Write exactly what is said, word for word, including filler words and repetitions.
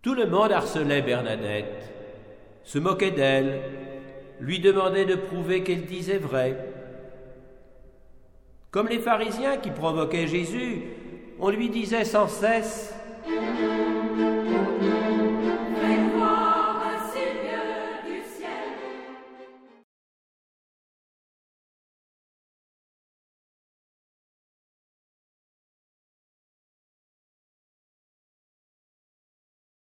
Tout le monde harcelait Bernadette, se moquait d'elle, lui demandait de prouver qu'elle disait vrai. Comme les pharisiens qui provoquaient Jésus, on lui disait sans cesse